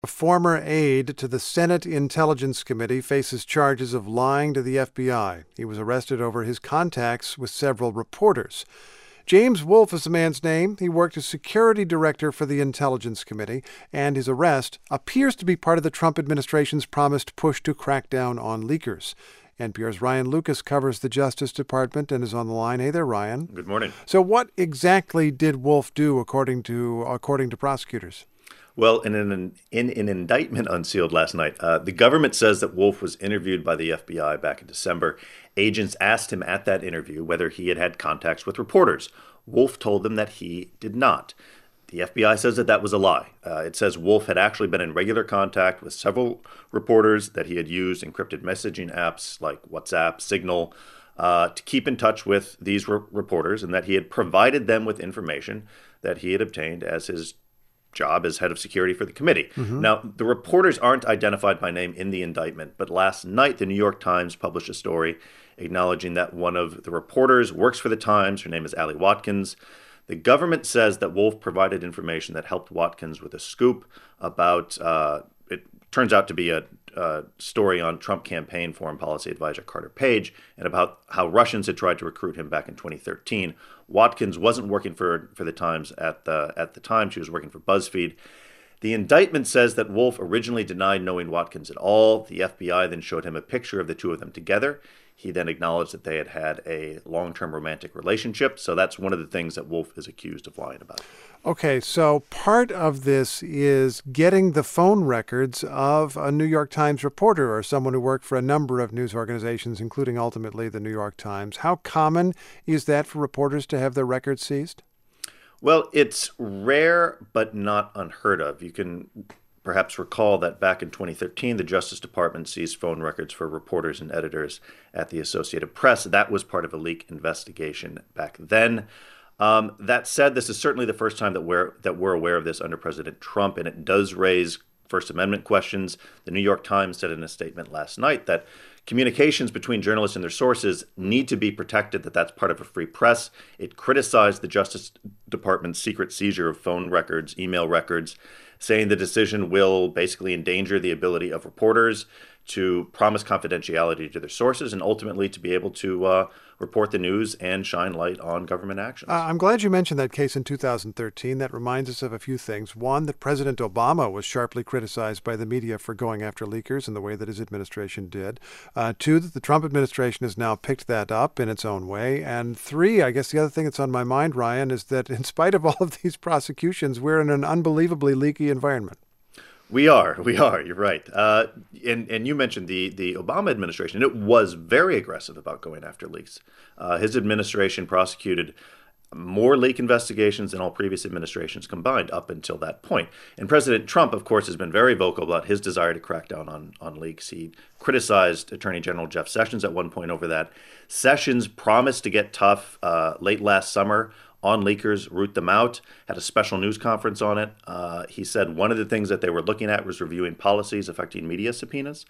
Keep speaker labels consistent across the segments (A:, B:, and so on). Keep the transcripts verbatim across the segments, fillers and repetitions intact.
A: A former aide to the Senate Intelligence Committee faces charges of lying to the F B I. He was arrested over his contacts with several reporters. James Wolfe is the man's name. He worked as security director for the Intelligence Committee, and his arrest appears to be part of the Trump administration's promised push to crack down on leakers. N P R's Ryan Lucas covers the Justice Department and is on the line. Hey there, Ryan.
B: Good morning.
A: So what exactly did Wolfe do, according to according to prosecutors?
B: Well, in an, in an indictment unsealed last night, uh, the government says that Wolfe was interviewed by the F B I back in December. Agents asked him at that interview whether he had had contacts with reporters. Wolfe told them that he did not. The F B I says that that was a lie. Uh, it says Wolfe had actually been in regular contact with several reporters, that he had used encrypted messaging apps like WhatsApp, Signal, uh, to keep in touch with these re- reporters, and that he had provided them with information that he had obtained as his job as head of security for the committee. Mm-hmm. Now, the reporters aren't identified by name in the indictment, but last night the New York Times published a story acknowledging that one of the reporters works for the Times. Her name is Allie Watkins. The government says that Wolfe provided information that helped Watkins with a scoop about, uh, it turns out to be a, a story on Trump campaign foreign policy advisor Carter Page, and about how Russians had tried to recruit him back in twenty thirteen. Watkins wasn't working for, for the Times at the, at the time. She was working for BuzzFeed. The indictment says that Wolfe originally denied knowing Watkins at all. The F B I then showed him a picture of the two of them together. He then acknowledged that they had had a long-term romantic relationship. So that's one of the things that Wolfe is accused of lying about.
A: Okay, so part of this is getting the phone records of a New York Times reporter or someone who worked for a number of news organizations, including ultimately the New York Times. How common is that for reporters to have their records seized?
B: Well, it's rare, but not unheard of. You can perhaps recall that back in twenty thirteen, the Justice Department seized phone records for reporters and editors at the Associated Press. That was part of a leak investigation back then. Um, that said, this is certainly the first time that we're that we're aware of this under President Trump, and it does raise First Amendment questions. The New York Times said in a statement last night that communications between journalists and their sources need to be protected, that that's part of a free press. It criticized the Justice Department's secret seizure of phone records, email records, saying the decision will basically endanger the ability of reporters to promise confidentiality to their sources and ultimately to be able to uh, report the news and shine light on government actions.
A: Uh, I'm glad you mentioned that case in two thousand thirteen. That reminds us of a few things. One, that President Obama was sharply criticized by the media for going after leakers in the way that his administration did. Uh, two, that the Trump administration has now picked that up in its own way. And three, I guess the other thing that's on my mind, Ryan, is that in spite of all of these prosecutions, we're in an unbelievably leaky environment.
B: We are. We are. You're right. Uh, and, and you mentioned the, the Obama administration. It was very aggressive about going after leaks. Uh, his administration prosecuted more leak investigations than all previous administrations combined up until that point. And President Trump, of course, has been very vocal about his desire to crack down on, on leaks. He criticized Attorney General Jeff Sessions at one point over that. Sessions promised to get tough uh, late last summer on leakers, root them out, had a special news conference on it. Uh, he said one of the things that they were looking at was reviewing policies affecting media subpoenas.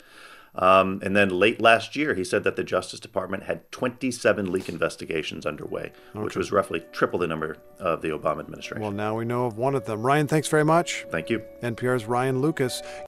B: Um, and then late last year, he said that the Justice Department had twenty-seven leak investigations underway, okay, which was roughly triple the number of the Obama administration.
A: Well, now we know of one of them. Ryan, thanks very much.
B: Thank you.
A: N P R's Ryan Lucas.